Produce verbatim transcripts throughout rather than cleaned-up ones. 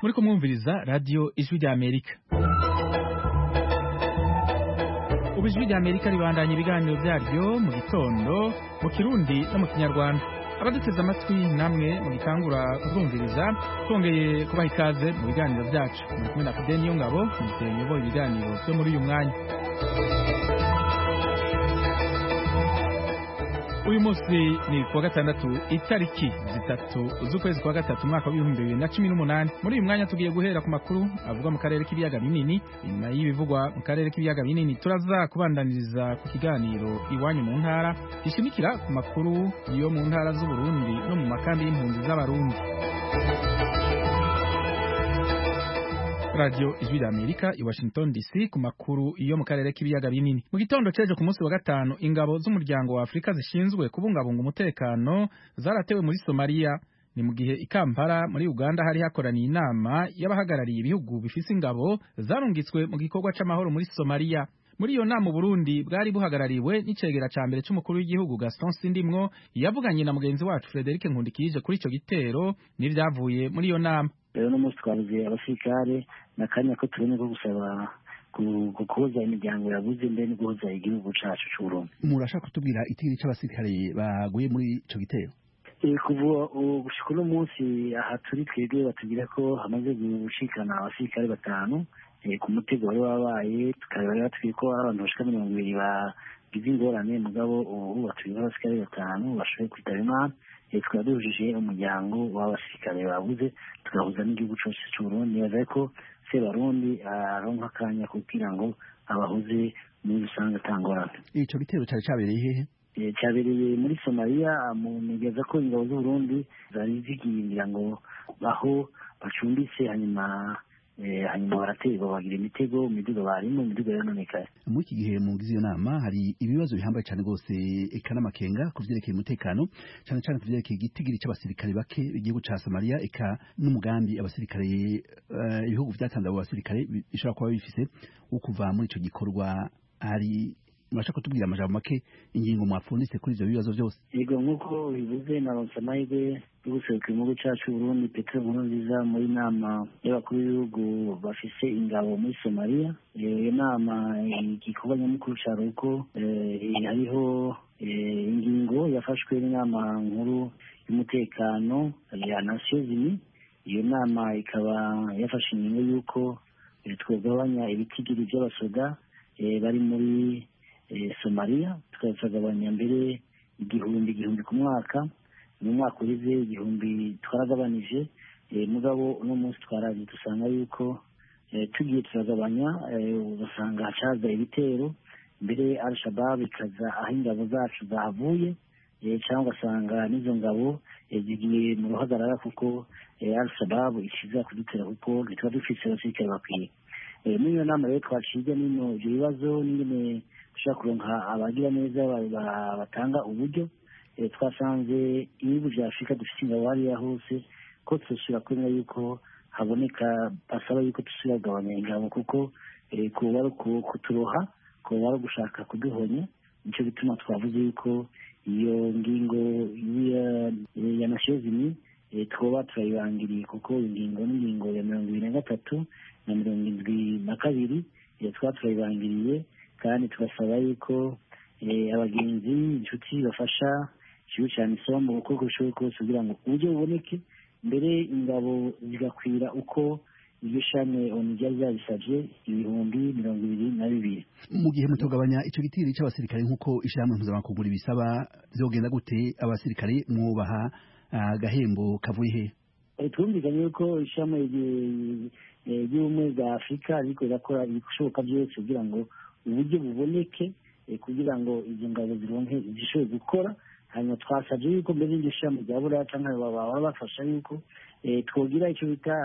muri kumwumviriza radio Ijwi rya Amerika. Ubu Ijwi rya Amerika ribandanya ibiganiro byaryo mu gitondo mu Kirundi no mu Kinyarwanda. Abaduteze amatwi namwe mu gitangura kuzumviriza twongeye kubaha ikaze mu biganiro byacu. Muri kumwe na Fideni Yongabo muteyoboye ibiganiro byo muri uyu mwanya. Uyu munsi ni kuwa gatandatu itariki zitatu z'ukwezi kwa gatatu mwaka w'ibihumbi bibiri na cumi n'umunani. Muri uyu mwanya tugiye guhera ku makuru avuga mu karere k'ibiyaga binini. Inyuma y'ibivugwa mu karere k'ibiyaga binini turaza kubandaniriza ku kiganiro iwanyu mu ntara gishimikira ku makuru yo mu ntara z'u Burundi no mu makambi y'impunzi z'abarundi. Radio Ijwi rya Amerika i Washington D C ku makuru iyo mu karere k'ibiyaga binini. Mu gitondo ceje ku munsi wa gatanu ingabo z'umuryango wa Afrika zishinzwe kubungabunga umutekano zaratewe muri Somalia. Ni mu gihe i Kampala muri Uganda hari hakoraniye inama y'abahagarariye ibihugu bifise ingabo zarungitswe mu gikorwa c'amahoro muri Somalia. Muri iyo nama Burundi bwari buhagarariwe n'icegera ca mbere c'umukuru w'igihugu Gaston Sindimwo yavuganye na mugenzi wacu Frederic Nkundikije kuri ico gitero n'ivyavuye muri iyo nama. Rero no musi twabuze abasirikare nakanya ko tubone ko gusaba gukoza imiryango yabuze mbere no guhoza igihugu cacu c'Uburundi. Murashaka kutubwira itigiri c'abasirikare baguye muri ico gitero? Eh kuva gushika uno munsi aha turi twebwe batubwira ko hamaze gushikana abasirikare batanu ku mutego wari wabaye, tukaba batubwira ko abantu bashika mirongo ibiri bagize ingorane mugabo ubu batubwira abasirikare batanu bashoboye kwitaba Imana. Tukaba duhujije umuryango w'abasirikare babuze tugahuza n'igihugu cyose cy'Uburundi bavuga ko se Barundi aronka akanya kugira ngo abahuze muri rusange atangorane. Ico gitero cyari cyabereye hehe? Cyabereye muri Somalia mu nigeza ko ingabo z'Uburundi zari zigiyindira ngo aho bacumbitse hanyuma hanyuma baraterwa bagira imitego imiduga barimo imiduga yarononekaye. Muri iki gihe mu gize iyo nama hari ibibazo bihambaye cyane rwose eka n'amakenga ku vyerekeye umutekano cyane cyane ku vyerekeye igitigiri c'abasirikare bake igihugu ca Somalia eka n'umugambi abasirikare ibihugu uh, vyatanze abo basirikare bishobora kuba bifise wo kuva muri ico gikorwa. Ari murashaka kutubwira amajambo make ingingo mwapfunditse kuri ivyo bibazo byose? Yego nk'uko bivuze naronse amahirwe yo guserukira igihugu cacu Burundi Petero Nkurunziza muri nama y'abakuru b'ibihugu bafise ingabo muri Somalia. Iyo nama igikorwa nyamukuru cari uko hariho ingingo yafashwe n'inama nkuru y'umutekano ya Nations Unies. Iyo nama ikaba yafashe ingingo y'uko twogabanya ibitigiri by'abasoda bari muri Somalia, tukagabanya mbere igihumbi igihumbi ku mwaka. Mu mwaka urize igihumbi twaragabanije mugabo uno munsi twaraje dusanga yuko tugiye turagabanya ugasanga hacaza ibitero mbere Al-Shabaab ikaza aho ingabo zacu zahavuye cyangwa ugasanga n'izo ngabo zigiye mu ruhagarara kuko Al-Shabaab ishiza kudutera kuko ntitwa dufise abasirikare bakwiye. Muri iyo nama rero twaciye n'ino ibyo bibazo n'ingene dushaka kuronka abagira neza batanga uburyo. Twasanze ibihugu vya Afrika dufite ingabo hariya hose ko tusubira kwemera yuko haboneka basaba yuko tusubira kugabanya ingabo kuko kuba ari kuturoha kuba ari gushaka kuduhonya. Nico bituma twavuze yuko iyo ngingo ya Nations Unies twoba turayibangiriye kuko ingingo n'ingingo ya mirongo ibiri na gatatu na mirongo indwi na kabiri twaba turayibangiriye kandi tugasaba yuko abagenzi inshuti bafasha ikigo cya Misom mu bukorwa bushoboye kose kugira ngo uburyo buboneke mbere ingabo zigakwira uko iryo shami onu ryari ryabisavye ibihumbi mirongo ibiri na bibiri. Mu gihe mutogabanya ico gitiri c'abasirikare nk'uko ishyirahamwe mpuzamakungu bisaba vyogenda gute abasirikare mwubaha agahembo kavuye he? Twumvikanye yuko ishyirahamwe ry'ubumwe bwa Afurika ariko rirakora ibishoboka byose kugira ngo uburyo buboneke kugira ngo izo ngabo zironke zishoboye gukora. Hanyuma twasabye yuko mbere y'iryo shami rya Buraya canke baba bafasha yuko twogira icyo bita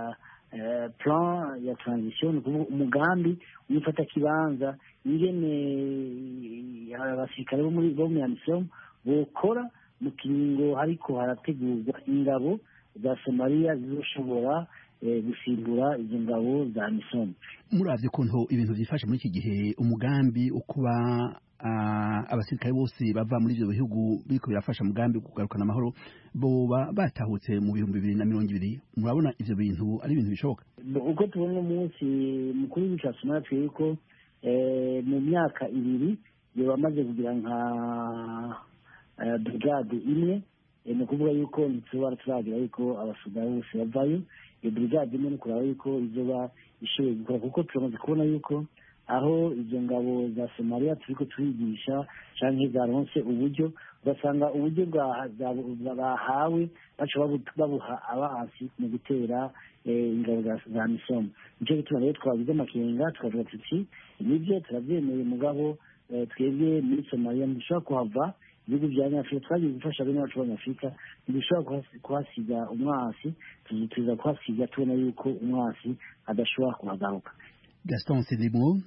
plan ya transition, umugambi wifata kibanza ingene abasirikare bo muri bo mu Amisom bokora mu kiringo hariko harategurwa ingabo za Somalia zizoshobora gusimbura izo ngabo za Amisom. Muravye kuntu ibintu byifashe muri iki gihe umugambi ukuba abasirikare bose bava muri ivyo bihugu biriko birafasha mugambi kugarukana amahoro boba batahutse mu bihumbi bibiri na mirongo ibiri murabona ivyo bintu ari ibintu bishoboka uko tubona umunsi mukuru w'igihugu ca Somalia twiko mu myaka ibiri yoba amaze kugira nka brigade imwe ni ukuvuga yuko ntitubara turagira yuko abasudani bose bavayo iyo brigade imwe ni kuraba yuko izoba ishoboye gukora kuko turamaze kubona yuko aho izo ngabo za Somalia turiko turigisha canke zaronse uburyo ugasanga uburyo bahawe baca babuha abansi mu gutera ingabo za misomo nico gituma rero twagize amakenga tukavuga tuti nivyo turavyemeye mugabo twebwe muri Somalia ntidushobora kuhava ibihugu vya Nyafurika twagiye gufasha bene bacu b'Anyafurika ntidushobora kuhasiga umwasi tuza kuhasiga tubona yuko umwasi adashobora kuhagaruka. Gaston Sidibou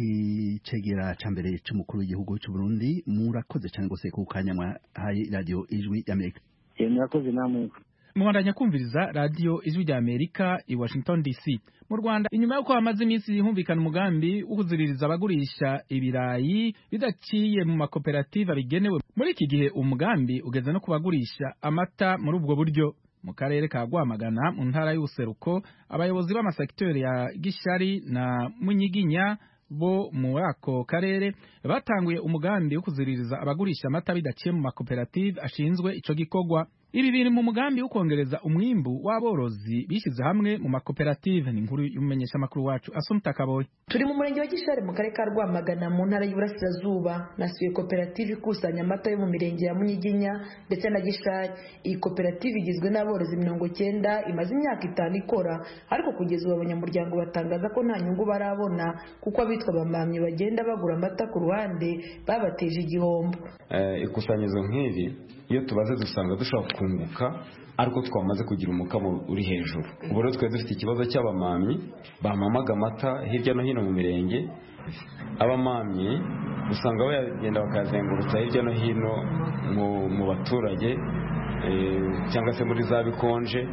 icegera ca mbere c'umukuru w'igihugu c'u Burundi murakoze cyane gose ku kanya mwahaye radio Ijwi y'Amerika. Eh murakoze namwe. Mwandanya kumviriza radio Ijwi y'Amerika i Washington D C. Mu Rwanda inyuma yuko hamaze iminsi humvikana umugambi wo kuziririza abagurisha ibirayi bidaciye mu makoperative bigenewe muri iki gihe umugambi ugeze no kubagurisha amata muri ubwo buryo mu karere ka Rwamagana mu ntara y'Ubuseruko abayobozi b'amasekiteri ya Gishari na Munyiginya bo muri ako karere batanguye umugambi wo kuziririza abagurisha amata bidaciye mu makoperative ashinzwe ico gikorwa. Ibi biri mu mugambi wo kongereza umwimbu w'aborozi bishyize hamwe mu makoperative. Ni inkuru y'umumenyesha makuru wacu Asumta Kaboyi. Turi mu murenge wa Gishari mu karere ka Rwamagana mu ntara y'Iburasirazuba nasuye koperative ikusanya amata yo mu mirenge ya Munyiginya ndetse na Gishari. Iyi koperative igizwe n'aborozi mirongo cyenda imaze imyaka itanu ikora ariko kugeza ubu abanyamuryango batangaza ko nta nyungu barabona kuko abitwa abamamyi bagenda bagura amata ku ruhande babateje igihombo. Eh, ikusanyizo nk'iri iyo tubaze dusanga dushobora kunguka ariko twamaze kugira umukamo uri hejuru. Ubu rero twe dufite ikibazo cy'abamamyi bamamaga amata hirya no hino mu mirenge. Abamamyi usanga bagenda bakazengurutsa hirya no hino mu baturage cyangwa se muri za bikonje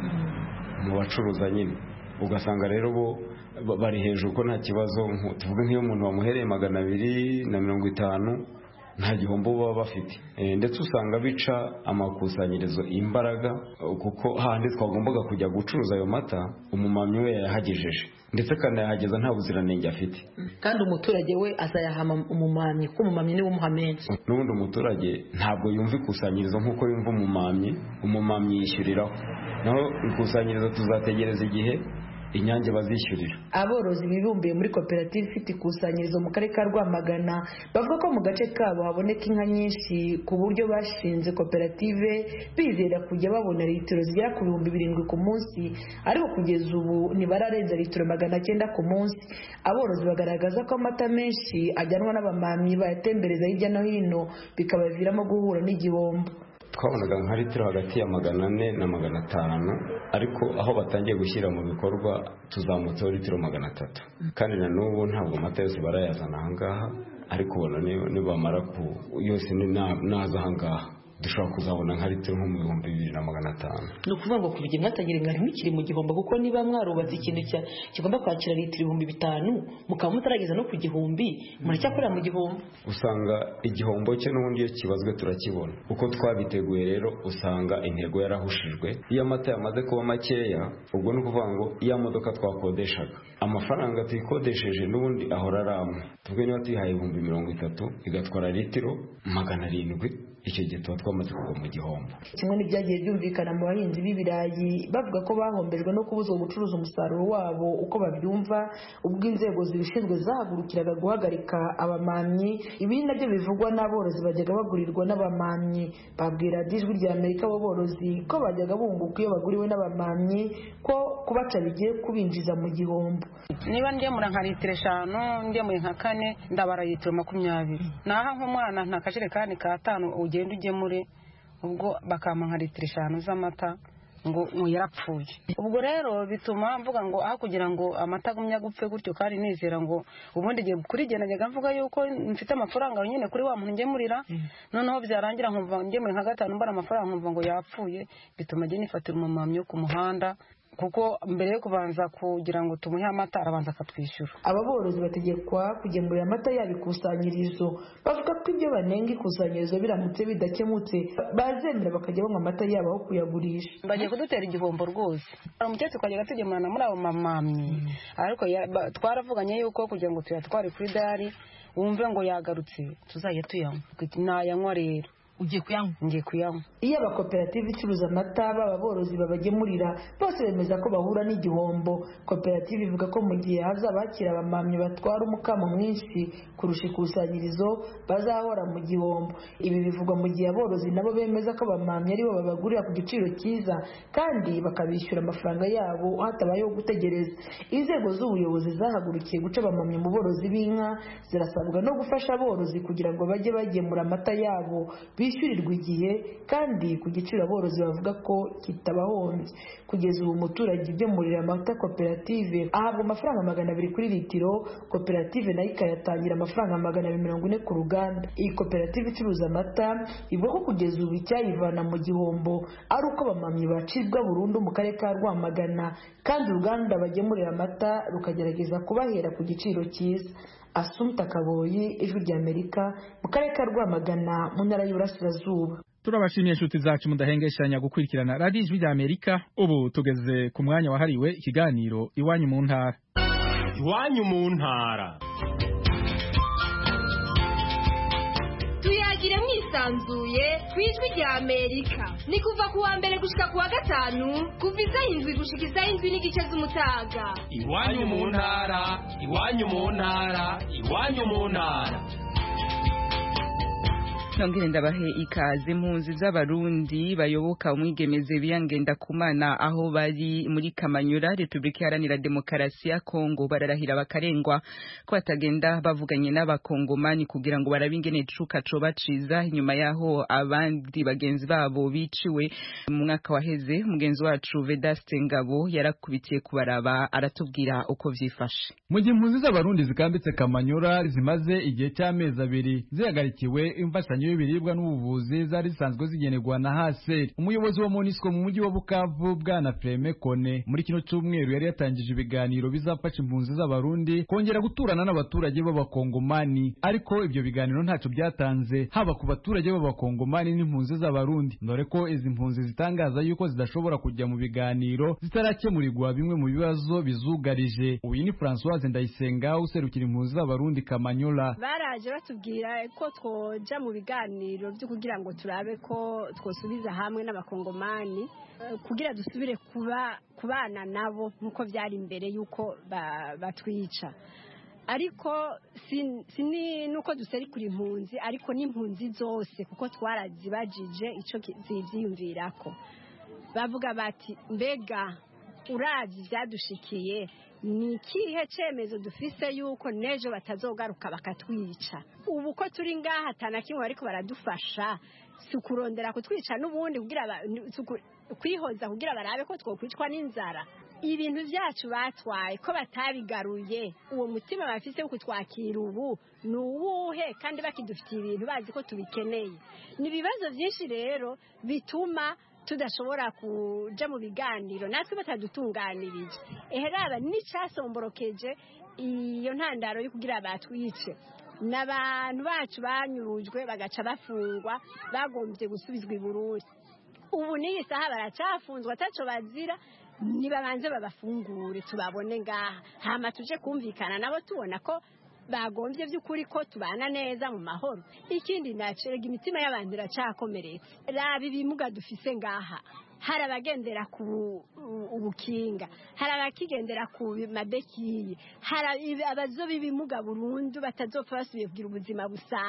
mu bacuruza nyine, ugasanga rero bo bari hejuru ko nta kibazo. Tuvuge nk'iyo umuntu wamuhereye magana abiri na mirongo itanu nta gihombo baba bafite, ndetse usanga bica amakusanyirizo imbaraga kuko handi twagombaga kujya gucuruza ayo mata umumamyi we yahagejeje ndetse kanayahageza nta buziranenge afite, kandi umuturage we azayahama umumamyi kuko umumamyi niwe umuha menshi. N'ubundi umuturage ntabwo yumva ikusanyirizo nk'uko yumva umumamyi, umumamyi yishyuriraho, naho ikusanyirizo tuzategereza igihe Inyange bazishyurira. Aborozi bibumbiye muri koperative ifite ikusanyirizo mu karere ka Rwamagana bavuga ko mu gace kabo haboneka inka nyinshi ku buryo bashinze koperative bizera kujya babona litiro zigera ku bihumbi birindwi ku munsi, ariko kugeza ubu ntibararenza litiro magana cyenda ku munsi. Aborozi bagaragaza ko amata menshi ajyanwa n'abamamyi bayatembereza hirya no hino bikabaviramo guhura n'igihombo. Twabonaga nka litiro hagati ya magana ane na magana atanu, ariko aho batangiye gushyira mu bikorwa tuzamutseho litiro magana atatu, kandi na n'ubu ntabwo amata yose barayazana ahangaha, ariko ubona nibamara ku yose naza ahangaha dushobora kuzabona nka litiro nko mu bihumbi bibiri na magana atanu. Ni ukuvuga ngo kuva igihe mwatagira ingano ntikiri mu gihombo, kuko niba mwarubatse ikintu kigomba kwakira litiro ibihumbi bitanu mukaba mutarageza no ku gihumbi muracyakorera mu gihombo. Usanga igihombo cye n'ubundi iyo kibazwe turakibona uko twabiteguye. Rero usanga intego yarahushijwe. Iyo amata yamaze kuba makeya, ubwo ni ukuvuga ngo iya modoka twakodeshaga amafaranga tuyikodesheje n'ubundi ahora ari amwe. Tubwe niba tuyihaye ibihumbi mirongo itatu igatwara litiro magana arindwi, icyo gihe tuba twamaze kugwa mu gihombo. Kimwe n'ibyagiye byumvikana mu bahinzi b'ibirayi bavuga ko bahombejwe no kubuzwa gucuruza umusaruro wabo uko babyumva, ubwo inzego zibishinzwe zahagurukiraga guhagarika abamamyi. Ibi nabyo bivugwa n'aborozi bajyaga bagurirwa n'abamamyi. Babwira Ijwi ry'Amerika abo borozi ko bajyaga bunguka iyo baguriwe n'abamamyi, ko kubaca bigiye kubinjiza mu gihombo. Niba ngemura nka litiro eshanu ngemuye nka kane ndabara litiro makumyabiri, naha nk'umwana nta kajerekani ka tanu ugenda ugemure, ubwo bakampa nka litiro eshanu z'amata ngo yarapfuye. Ubwo rero bituma mvuga ngo aho kugira ngo amata agumya gupfe gutyo, kandi nizera ngo ubundi gihe kuri genda njyaga mvuga yuko mfite amafaranga nyine kuri wa muntu ngemurira, noneho byarangira nkumva ngemure nka gatanu mbara amafaranga nkumva ngo yapfuye, bituma njye nifatira umumamyi wo ku muhanda kuko mbere yo kubanza kugira ngo tumuhe amata arabanza akatwishyura. Aba borozi bategekwa kugemurira amata yabo ikusanyirizo, bavuga ko ibyo banenga ikusanyirizo biramutse bidakemutse bazemera bakajya banywa amata yabo aho kuyagurisha. Bagiye kudutera igihombo rwose. Umuketse twajyaga tugemurana muri abo mamamyi, ariko twaravuganye yuko kugira ngo tuyatware kuri dari wumve ngo yagarutse tuzajya tuyanywa. Nayanywa rero. Ugiye kuyanywa? Ngiye kuyanywa. Iyo abakoperative icuruza amata baba borozi babagemurira bose bemeza ko bahura n'igihombo. Koperative ivuga ko mu gihe hazaba hakira abamamyi batwara umukamo mwinshi kurusha ikusanyirizo bazahora mu gihombo. Ibi bivugwa mu gihe aborozi nabo bemeza ko abamamyi aribo babagurira ku giciro cyiza kandi bakabishyura amafaranga yabo hatabayeho gutegereza. Inzego z'ubuyobozi zahagurukiye guca abamamyi mu borozi b'inka zirasabwa no gufasha aborozi kugira ngo bajye bagemura amata yabo bishyurirwa igihe kandi ku giciro aborozi bavuga ko kitabahombye. Kugeza ubu umuturage ugemurira amata koperative ahabwa amafaranga magana abiri kuri litiro, koperative nayo ikayatangira amafaranga magana abiri mirongo ine ku ruganda. Iyi koperative icuruza amata ivuga ko kugeza ubu icyayivana mu gihombo ari uko abamamyi bacibwa burundu mu karere ka Rwamagana kandi uruganda bagemurira amata rukagerageza kubahera ku giciro cyiza. Asumta Kaboyi, Ijwi ry'Amerika, mu karere ka Rwamagana mu ntara y'Uburasirazuba. Turabashimiye inshuti zacu mudahengeshanya gukurikirana Radio Ijwi ry'Amerika. Ubu tugeze ku mwanya wahariwe ikiganiro Iwanyu mu ntara. Iwanyu mu ntara. Tuyagire mwisanzuye kwijwi rya Amerika. Ni kuva ku wa mbere gushika ku wa gatanu kuva isaha indwi gushika isaha indwi n'igice z'umutaga. Iwanyu mu ntara, iwanyu mu ntara, iwanyu mu ntara. Nongere ndabahe ikaze. Impunzi z'abarundi bayoboka umwigemeze biyangenda kumana aho bari muri Kamanyura, Republika Iharanira Demokarasi ya Kongo, bararahira bakarengwa ko batagenda bavuganye n'abakongomani kugira ngo barabe ingene cuka co baciza inyuma yaho abandi bagenzi babo biciwe mu mwaka waheze. Mugenzi wacu Vedaste Ngabo yarakubitiye kubaraba aratubwira uko vyifashe. Mu gihe impunzi z'abarundi zikambitse Kamanyura zimaze igihe cy'amezi abiri zihagarikiwe imfashanyo y'ibiribwa n'ubuvuzi zari zisanzwe zigenerwa na Haseri, umuyobozi wa MONUSCO mu mujyi wa Bukavu bwana Freme Kone muri kino cyumweru yari yatangije ibiganiro bizafasha impunzi z'abarundi kongera guturana n'abaturage b'abakongomani, ariko ibyo biganiro ntaco byatanze haba ku baturage b'abakongomani n'impunzi z'abarundi, dore ko izi mpunzi zitangaza yuko zidashobora kujya mu biganiro zitarakemurirwa bimwe mu bibazo bizugarije. Uyu ni Françoise Ndayisenga userukira impunzi z'abarundi Kamanyura. Baraje batubwira ko twoja mu biganiro byo kugira ngo turabe ko twosubiza hamwe n'abakongomani kugira dusubire kuba kubana nabo nkuko byari imbere yuko batwica. Ariko sini nuko duseri kuri impunzi, ariko n'impunzi zose kuko twarazibajije ico zivyiyumvirako. Bavuga bati mbega uravye byadushikiye ni kihe cemezo dufise yuko nejo batazogaruka bakatwica. Ubu ko turi ngaha atana kimwe ariko baradufasha sukurondera kutwica n'ubundi kugira kwihoza kugira barabe ko twokwicwa n'inzara. Ibintu byacu batwaye ko batabigaruye, uwo mutima bafise wo kutwakira ubu nuwuhe kandi bakidufitiye ibintu bazi ko tubikeneye. Ni ibibazo byinshi rero bituma tudashobora kuja mu biganiro natwe batadutunganirije. Eheraba n'icasomborokeje iyo ntandaro yo kugira batwice. N'abantu bacu banyurujwe bagaca bafungwa bagombye gusubizwa i Burundi. Ubu niyi saha baracafunzwe ataco bazira, nibabanze babafungure tubabone ngaha hama tuje kumvikana nabo tubona ko bagombye by'ukuri ko tubana neza mu mahoro. Ikindi nacerega imitima y'abantu iracakomeretse. Raba ibimuga dufise ngaha, hari abagendera ku ubukinga, hari abakigendera ku mabekiye, hari abazoba ibimuga burundu batazopfa basubiye kugira ubuzima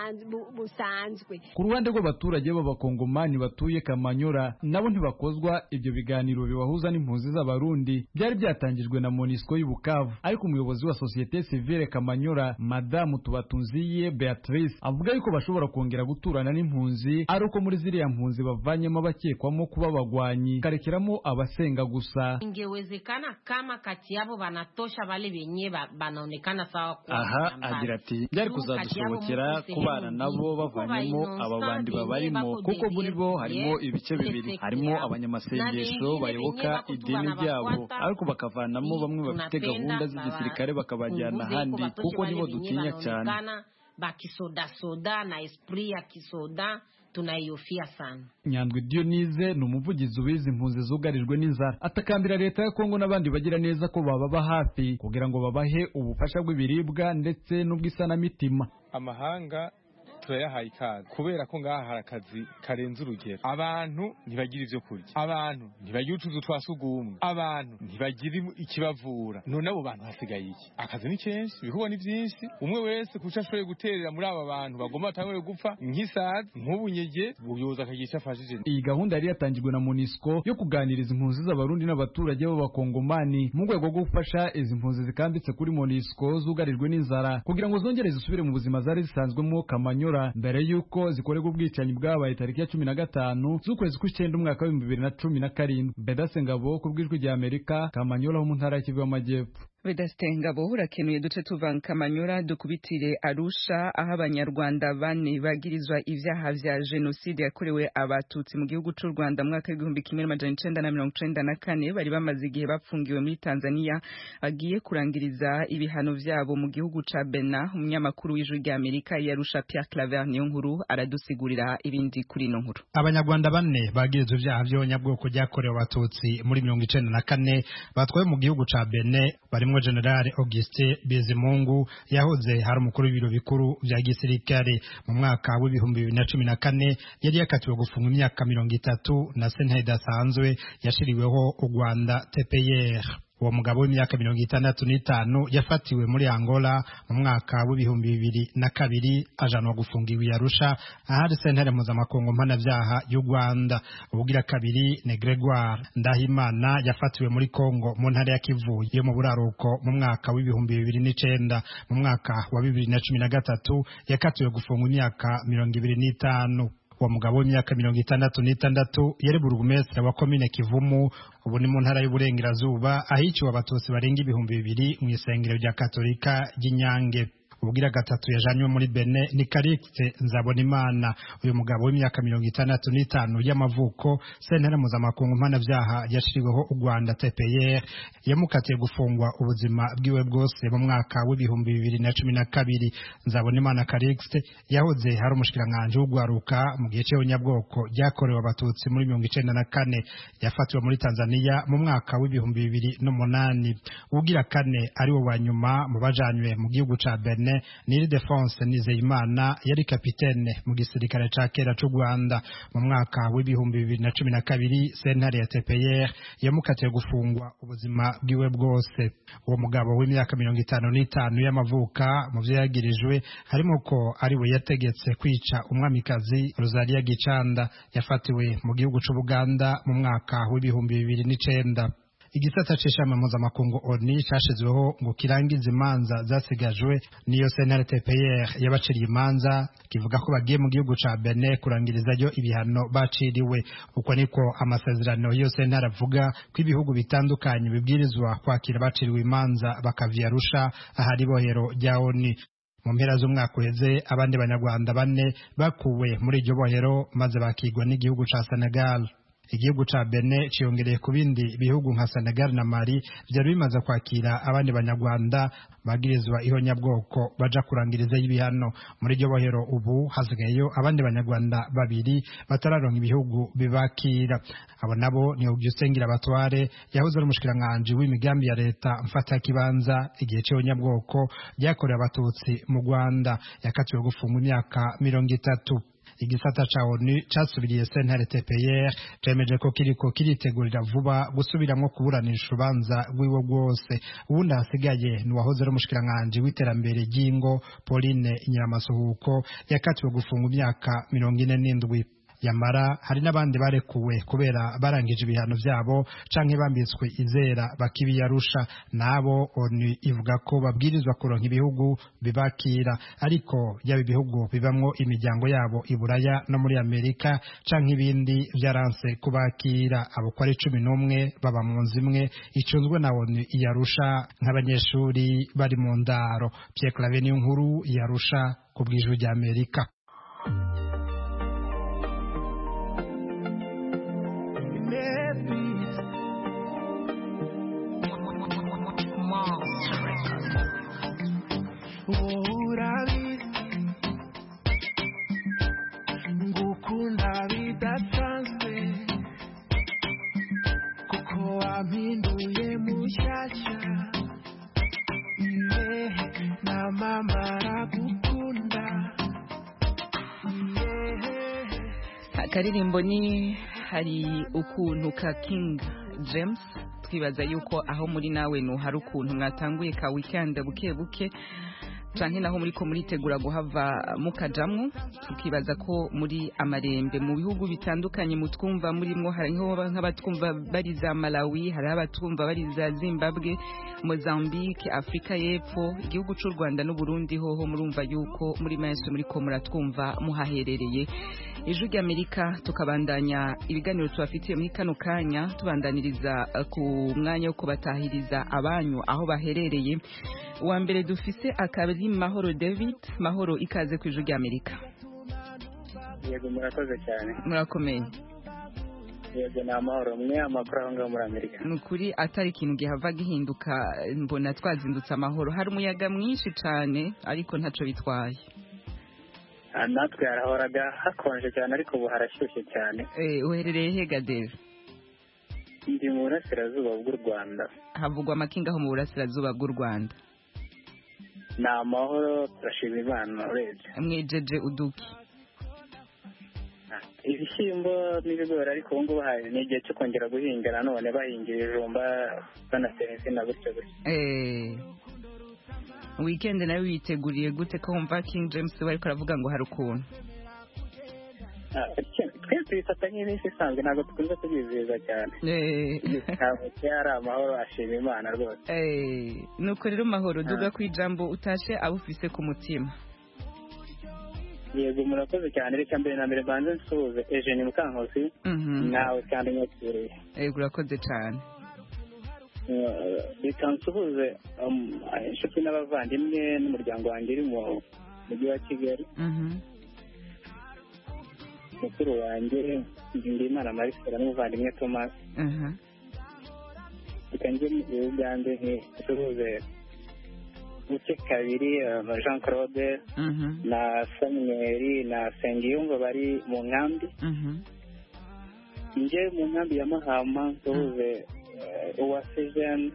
busanzwe. Ku ruhande rw'abaturage b'abakongomani batuye Kamanyura nabo ntibakozwa ibyo biganiro bibahuza n'impunzi z'abarundi byari byatangijwe na MONUSCO y'Ubukavu, ariko umuyobozi wa societe civile Kamanyura Madamu Tubatunziye Beatrice avuga yuko bashobora kongera guturana n'impunzi, ari uko muri ziriya mpunzi bavanyemo abakekwamo kuba bagwanya n'ubwicanyi karekeramo abasenga gusa. Ingewezekana kama kati yabo banatosha bale benye banaonekana sawa kwa aha agira ati byari kuzadushobokera kubana nabo bavanyemo aba bandi babarimo kuko muri bo harimo ibice bibiri, harimo abanyamasengesho bayoboka idini ryabo ariko bakavanamo bamwe bafite gahunda z'igisirikare bakabajyana ahandi kuko nibo dutinya cyane. Bakisoda soda na esprit ya kisoda tunayofia sana. Nyandwi Dionise ni umuvugizi w'izi impunzi zugarijwe n'inzara, atakambira leta ya Kongo n'abandi bagira neza ko bababa hafi kugira ngo babahe ubufasha bw'ibiribwa ndetse n'ubwisanamitima. Amahanga turayahaye ikaze kubera ko ngaha hari akazi karenze urugero. Abantu ntibagira ivyo kurya, abantu ntibagira utuzu twasugumwe, abantu ntibagira ikibavura. None abo bantu hasigaye iki? Akazi ni kenshi, ibikorwa ni vyinshi, umwe wese kuca ashoboye guterera muri aba bantu bagomba batangwe gupfa nk'isazi nk'ubunyege buyoza akagisha afashije. Iyi gahunda yari yatangijwe na MONUSCO yo kuganiriza impunzi z'abarundi n'abaturage b'abakongomani mu rwego rwo gufasha izi impunzi zikambitse kuri MONUSCO zugarijwe n'inzara kugira ngo zongere zisubire mu buzima zari zisanzwemo Kamanyola mbere yuko zikorerwa ubwicanyi bwabaye tariki ya cumi na gatanu z'ukwezi kw'icyenda umwaka w'ibihumbi bibiri na cumi na karindwi. Bedase Ngabo ku bw'ijwi rya Amerika, Kamanyola ho mu ntara ya Kivu y'Amajyepfo. Bedase Ngabo urakenuye duce tuva Kamanyola dukubitire Arusha aho abanyarwanda bane bagirizwa ivyaha vya genocide yakorewe abatutsi mu gihugu c'u Rwanda mwaka w'igihumbi kimwe n'amajana icenda na mirongo icenda na kane bari bamaze igihe bapfungiwe muri Tanzania agiye kurangiriza ibihano vyabo mu gihugu ca Benin. Umunyamakuru w'ijwi rya Amerika yarusha Pierre Claver niyo nkuru aradusigurira ibindi kuri ino nkuru. Abanyarwanda bane bagirizwa ivyaha vy'onyabwoko byakorewe abatutsi muri mirongo icenda na kane batwaye mu gihugu ca Benin bari General Auguste Bizimungu yahoze hari umukuru w'ibiro bikuru vya gisirikare. Mu mwaka w'ibihumbi bibiri na cumi na kane yari yakatiwe gufunga imyaka mirongo itatu na sentare idasanzwe yashiriweho u Rwanda T P R. Uwo mugabo w'imyaka mirongo itandatu n'itanu yafatiwe muri Angola mu mwaka w'ibihumbi bibiri na kabiri ajanwa gufungiwe i Arusha ahari sentare mpuzamakungu mpanavyaha y'u Rwanda. Ubugira kabiri ni Gregoire Ndahimana yafatiwe muri Kongo mu ntara ya Kivu yo mu buraruko mu mwaka w'ibihumbi bibiri n'icenda. Mu mwaka wa bibiri na cumi na gatatu yakatiwe gufungwa imyaka mirongo ibiri n'itanu. Uwo mugabo w'imyaka mirongo itandatu n'itandatu yari burugumestre wa komine Kivumu ubu ni mu ntara y'uburengerazuba ahiciwe abatutsi barenga ibihumbi bibiri mu isengero rya Katolika ry'Inyange. Ubugira gatatu yajanywe muri Benin ni Karikse Nzabonimana. Uyu mugabo w'imyaka mirongo itandatu n'itanu y'amavuko sentare mpuzamakungu mpanavyaha yashiriweho u Rwanda T P R yamukatiye gufungwa ubuzima bwiwe bwose mu mwaka w'ibihumbi bibiri na cumi na kabiri. Nzabonimana Karikse yahoze hari umushikiranganje w'ugwaruka mu gihe cy'onyabwoko ryakorewe abatutsi muri mirongo icenda na kane. Yafatiwe muri Tanzania mu mwaka w'ibihumbi bibiri n'umunani. Ubugira kane ari wo wa nyuma mu bajanywe mu gihugu ca Benin Niri Defense Nizeyimana yari kapitene mu gisirikare ca kera c'u Rwanda. Mu mwaka w'ibihumbi bibiri na cumi na kabiri sentare ya T P R yamukatiye gufungwa ubuzima bwiwe bwose. Uwo mugabo w'imyaka mirongo itanu n'itanu y'amavuka mu vyo yagirijwe harimo ko ari we yategetse kwica umwamikazi Rosalia Gicanda yafatiwe mu gihugu c'u Buganda mu mwaka w'ibihumbi bibiri n'icenda. Igisata c'ishama mpuzamakungu O N U cashizweho ngo kirangize imanza zasigajwe niyo sentare T P R yabaciriye imanza kivuga ko bagiye mu gihugu ca Benin kurangirizayo ibihano baciriwe. Uko niko amasezerano yo sentare avuga ko ibihugu bitandukanye bibwirizwa kwakira baciriwe imanza bakavya Arusha ahari bohero rya O N U. Mu mpera z'umwaka uheze abandi banyarwanda bane bakuwe muri iryo bohero maze bakigwa n'igihugu ca Senegal. Igihugu ca Benin ciyongereye ku bindi bihugu nka Senegal na Mali byari bimaze kwakira abandi banyarwanda bagirizwa ihonyabwoko baja kurangiriza y'ibihano. Muri iryo bohero ubu hasigayeyo abandi banyarwanda babiri batararonka ibihugu bibakira. Abo nabo ni Augustin Ngirabatware yahoze ari umushikiranganje w'imigambi ya leta mfata kibanza igihe c'ihonyabwoko ryakorewe abatutsi mu Rwanda yakatiwe gufungwa imyaka mirongo itatu. Igisata ca O N U casubiriye sentare T P R cemeje ko kiriko kiritegurira vuba gusubiramwo kuburanisha urubanza rwiwe rwose. Ubundi hasigaye ni uwahoze ari umushikiranganje w'iterambere ry'ingo Pauline Nyiramasuhuko yakatiwe gufungwa imyaka mirongo ine n'indwi. yamara hari n'abandi barekuwe kubera barangije ibihano vyabo canke bambitswe izera bakibiyarusha nabo onu ivuga ko babwirizwa kuronka ibihugu bibakira ariko yaba ibihugu bibamwo imiryango yabo iburaya no muri Amerika canke ibindi vyaranse kubakira abo ko ari cumi n'umwe baba mu nzu imwe icunzwe na onu iyarusha nk'abanyeshuri bari mu ndaro. Pierre Claver niyo nkuru yarusha ku bw'ijwi rya Amerika. Akaririmbo ni hari ukuntu ka King James, twibaza yuko aho muri nawe no hari ukuntu mwatanguye ka weekend buke buke canke naho muri ko muritegura guhava mukajamwo, tukibaza ko muri amarembe mu bihugu bitandukanye mutwumva murimwo, hariho nk'abatwumva bari za Malawi, hari abatwumva bari za Zimbabwe, Mozambique, Afrika y'Epfo, igihugu c'u Rwanda n'u Burundi hoho murumva yuko muri menshi muri ko muratwumva muhaherereye. Ijwi ry'Amerika tukabandanya ibiganiro tubafitiye muri kano kanya, tubandaniriza ku mwanya wo kubatahiriza abanyu aho baherereye. Wa mbere dufise akabiri Mahoro David. Mahoro, ikaze ku Ijwi ry'Amerika. Yego murakoze cyane. Murakomeye. Yego na Mahoro, mwe amakuru aho ngaho muri Amerika. Nukuri atari ikintu gihava gihinduka, mbona twazindutse amahoro. Hari umuyaga mwinshi cyane ariko ntaco bitwaye. Natwe harahoraga hakonje cyane ariko ubu harashyushye cyane. Eh, uherereye he Gadeve? Ndi mu burasirazuba bw'u Rwanda. Havugwa amakinga aho mu burasirazuba bw'u Rwanda. Ni amahoro, turashima Imana urebye. Mwejeje uduki? Ibishyimbo n'ibigori ariko ubu ngubu hari n'igihe cyo kongera guhinga nanone bahingira ibijumba banatera insina gutyo gutyo. Eh, weekend nayo witeguriye gute ko wumva King James bariko aravuga ngo hari ukuntu? Twe tuyifata nk'iminsi isanzwe, ntabwo dukunze kubizihiza cyane. Ntabwo cyari amahoro, ashima Imana rwose. Nuko rero Mahoro, duga ku ijambo utashe abufise ku mutima. Yego murakoze cyane, reka mbere na mbere banze nsuhuze Eugene Mukankusi nawe kandi nyakiriye. Yego urakoze cyane. Reka nsuhuze inshuti n'abavandimwe n'umuryango wanjye uri mu mujyi wa Kigali. Mukuru wanjye Ndimana Marisela n'umuvandimwe Thomas. Reka njye mu Uganda nsuhuze Buke kabiri Jean Claude na Samuel na Sengiyumva bari mu nkambi. Nje mu nkambi ya Mahama nsuhuze Uwase Jean.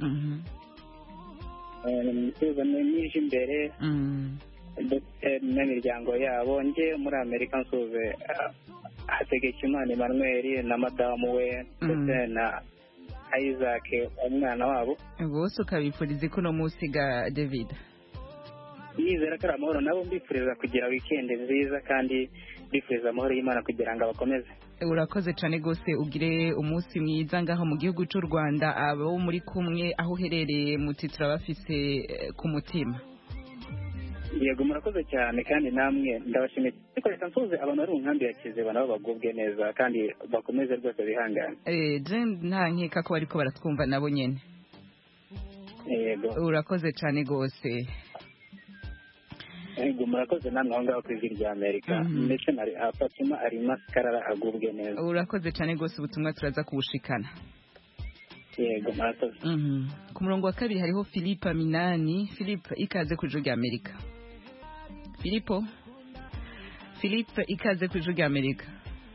Nsuhuze n'ije imbere ndetse n'imiryango yabo. Nje muri Amerika nsuhuze Hategekimana Emmanuel na madamu we ndetse na Isaac umwana wabo. Bose ukabifuriza ko no musiga David? Nizera ko amahoro, nabo mbifuriza kugira weekend nziza kandi bifuriza amahoro y'Imana kugira ngo abakomeze. Urakoze cyane gose, ugire umunsi mwiza ngaho mu gihugu cy'u Rwanda. Abo muri kumwe aho uherereye muti turabafise ku mutima. Yego murakoze cyane kandi namwe ndabashimiye. Ariko reka nsuhuze abantu bari mu nkambi ya Kiziba nabo bagubwe neza kandi bakomeze rwose bihangane. Eh, je nta nkeka ko bariko baratwumva nabo nyene. Yego. Urakoze cyane gose. Yego murakoze namwe aho ngaho ku Ijwi rya Amerika. Ndetse na Fatima ari maskarara agubwe neza. Urakoze cyane gose, ubutumwa turaza kubushikana. Yego murakoze. Mhm. Ku murongo wa kabiri hariho Philippe Minani. Philippe, ikaze ku Ijwi rya Amerika. Filipo Philippe, ikaze ku Ijwi rya Amerika.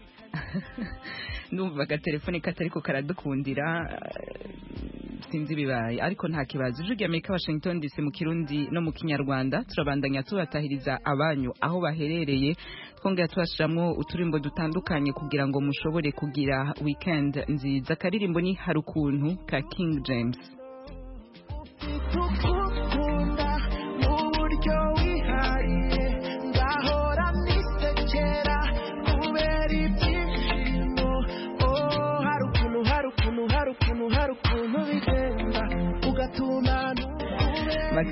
Numva ga telefone katariko karadukundira, sinzi bibaye ariko nta kibazo. Ijwi rya Amerika, Washington D C mu Kirundi no mu Kinyarwanda. Turabandanya tubatahiriza abanyu aho baherereye, twongera tubashiramwo uturimbo dutandukanye kugira ngo mushobore kugira weekend nziza. Karirimbo ni hari ukuntu ka King James. Ngahora nisekera kubera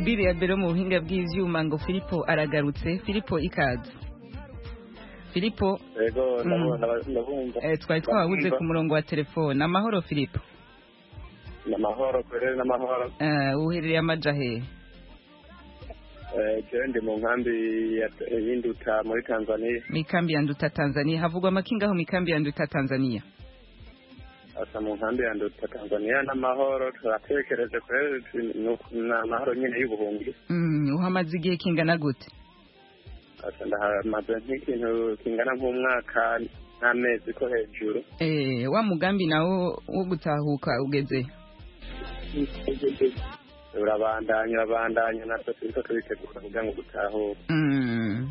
Mokbiri ya Bero mu buhinga bw'ivyuma ngo Filipo aragarutse. Filipo ikaze. Filipo Ego ndabumva. Eh twari twabuze ku murongo wa telefone. Amahoro Filipo. Namahoro kwere namahoro. Eh uherereye amaja he? Eh je mu nkambi y'Induta muri Tanzania. Mikambi ya Nduta Tanzania havugwa makinga ho mikambi ya Nduta Tanzania. Asa mu nkambi ya Nduta Tanzania n'amahoro turatekereje kwere n'amahoro nyine y'ubuhungi. Mm uhamaze igihe kingana gute? Asa ndahamaze nk'ikintu kingana nk'umwaka n'amezi ko hejuru. Eh wa mugambi nawo wo gutahuka ugeze. urabandanya urabandanya natwe turiko tubitegura kugira ngo gutahuka. Mm.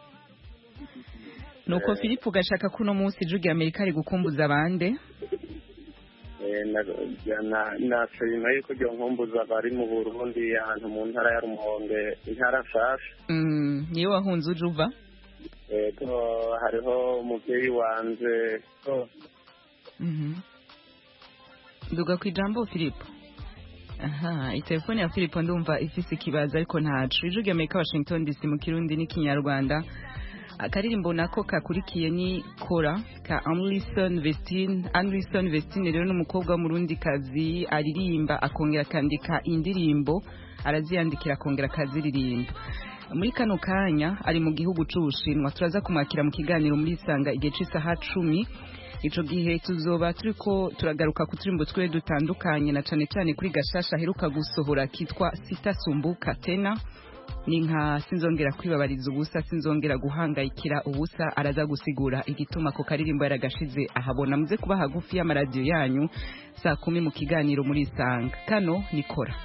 Nuko Filipo gashaka kuno munsi Jugi Amerika ari gukumbuza bande? Eh na na na nyuma yuko ryo nkumbuza bari mu Burundi ahantu mu ntara ya Rumonge intara nshasha. Mm, niyo wahunze ujuva? Eh to hariho umuvyeyi wanje. Oh. Mhm. Nduga kwijambo Filipo. Aha, itelefone ya Filipo ndumva ifise ikibazo ariko ntacu. Ijwi Amerika Washington D C mu Kirundi n'ikinyarwanda. Akaririmbo nako kakurikiye ni Kora ka Amlison Vestine. Amlison Vestine rero n'umukobwa w'umurundi kazi aririmba akongera kandika indirimbo, araziyandikira akongera kaziririmba. Muri kano kanya ari mu gihugu c'Ubushinwa. Turaza kumwakira mu kiganiro muri Sanga igihe c'isaha cumi. Ico gihe tuzoba turiko turagaruka ku turimbo twe dutandukanye na cane cane kuri gashasha heruka gusohora kitwa Sitasumbuka Tena. Ni nka sinzongera kwibabariza ubusa, sinzongera guhangayikira ubusa. Araza gusigura igituma ko karirimbo yaragashize ahabona. Muze kuba hagufi y'amaradiyo yanyu saa kumi mu kiganiro muri Sanga. Kano nikora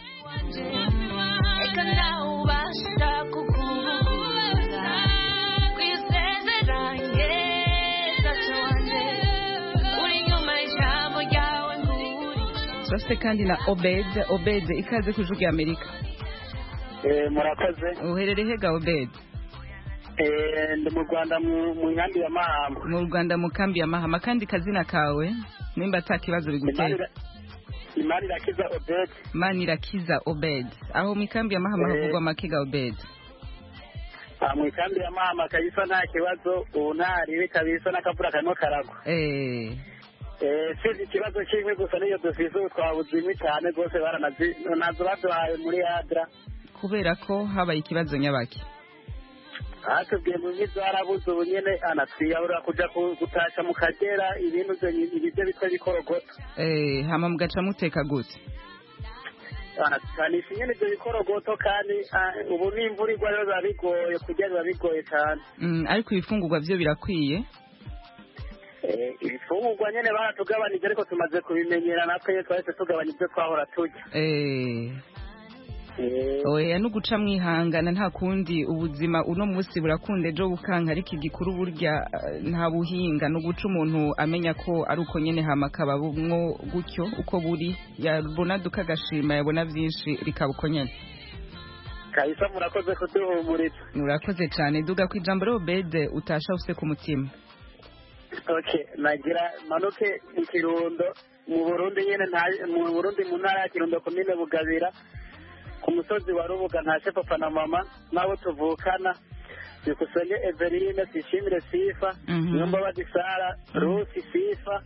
Sose kandi na Obed. Obed ikaze ku Ijwi Amerika. Eh murakoze. Uherere hega Obed? Eh ndi mu Rwanda mu nkambi ya Mahama. Mu Rwanda mu kambi ya Mahama. Kandi kazina kawe nimba atakibazo bigutera? Imani Rakiza Obed. Imani Rakiza Obed. Aho mu kambi ya Mahama havugwa makiga Obed. Ah mu kambi ya Mahama kayisa nta kibazo unari kabisa nakavura kano karagwa. Eh Eh sisi kibazo kimwe gusa niyo dufise twabuzimwe cyane gose baranazi nazo baduhaye muri Adra. Kubera ko habaye ikibazo nyabaki. Atubwiye mu ngizo arabuze ubunyene anatwiyahura kuja gutasha mu Kagera ibintu ibyo bitwa bikorogoto. Eh hama mugaca muteka gute? Anatkanisha nyene ibyo bikorogoto kandi ubu n'imvura igwa rero babigoye kujya babigoye cyane. Mm ariko ibifungurwa byo birakwiye. Eh ibifungurwa nyene baratugabanije ariko tumaze kubimenyera natwe twahise tugabanya ibyo twahora turya. Eh Oya nuguca mwihangana nta kundi ubuzima uno munsi burakunda ejo bukanka ariko igikuru burya nta buhinga no guca umuntu amenya ko ari uko nyene hamakaba bumwo gutyo uko buri yabona dukagashima yabona byinshi rikabuko nyene. Kaisa murakoze kuduhumuriza. Murakoze cyane duga kwijambo rero Bede utasha use ku mutima. Okay, nagira manuke mu Kirundo mu Burundi nyene nta mu Burundi mu ntara ya Kirundo komine Bugabira. Ku musozi wa Rubuga ntashe papa na mama nabo tuvukana Bikusenge Everine Sishimire Sifa Nyumba Badisara Rusi Sifa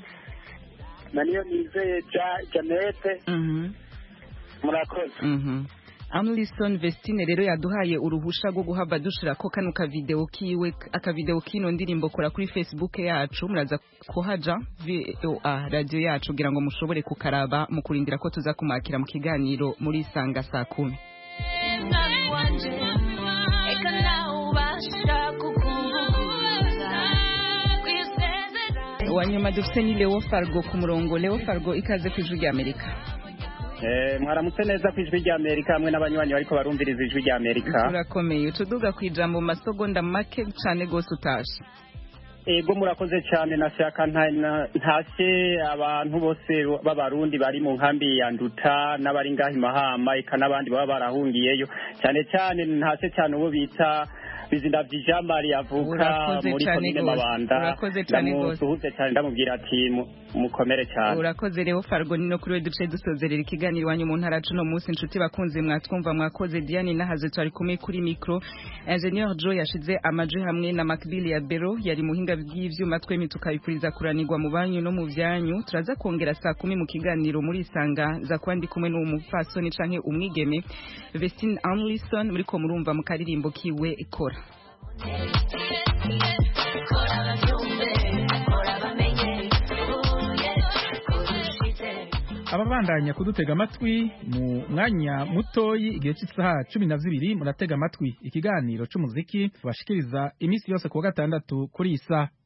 na niyo nizeye Janete murakoze. Amlison Vestine rero yaduhaye uruhusha rwo guhaba dushira ko kanu ka video kiwe aka video kino ndirimbo kora kuri Facebook yacu muraza kuhaja V O A radio yacu kugira ngo mushobore kukaraba mu kurindira ko tuza kumakira mu kiganiro muri Sanga saa kumi. Wanyuma dufite ni Leo Fargo ku murongo. Leo Fargo ikaze ku Ijwi rya Amerika. Eh mwaramutse neza ku Ijwi rya Amerika hamwe n'abanywanyi bariko barumviriza Ijwi rya Amerika. Turakomeye utuduga kwijambo masogonda make cyane gose utashe. Ego murakoze cyane nashaka ntashe abantu bose b'abarundi bari mu nkambi ya Nduta n'abari ngahi Mahama eka n'abandi baba barahungiyeyo cyane cyane ntashe cyane uwo bita Bizindavyi Jean Marie avuka muri komine Mabanda. Urakoze cyane gose. Ndamusuhuze cyane ndamubwira ati mukomere cyane. Urakoze rero Fargo nino kuri we duce dusozerera ikiganiro wanyu mu ntara cuno munsi inshuti bakunze mwatwumva mwakoze Diane nahaze twari kumwe kuri micro. Engineer Joe yashize amaje hamwe na Macbill ya Bero yari muhinga bw'ivyuma twemi tukabipuriza kuranirwa mu banyu no mu vyanyu. Turaza kongera saa kumi mu kiganiro muri Isanga za kwandi kumwe n'umupfasoni canke umwigeme Vestine Amlison muri ko murumva mu karirimbo kiwe Kora. ababandanya kudutega amatwi mu mwanya mutoyi igihe cy'isaha cumi na zibiri muratega amatwi ikiganiro c'umuziki bashikiriza imisi yose kuwa gatandatu kuri isa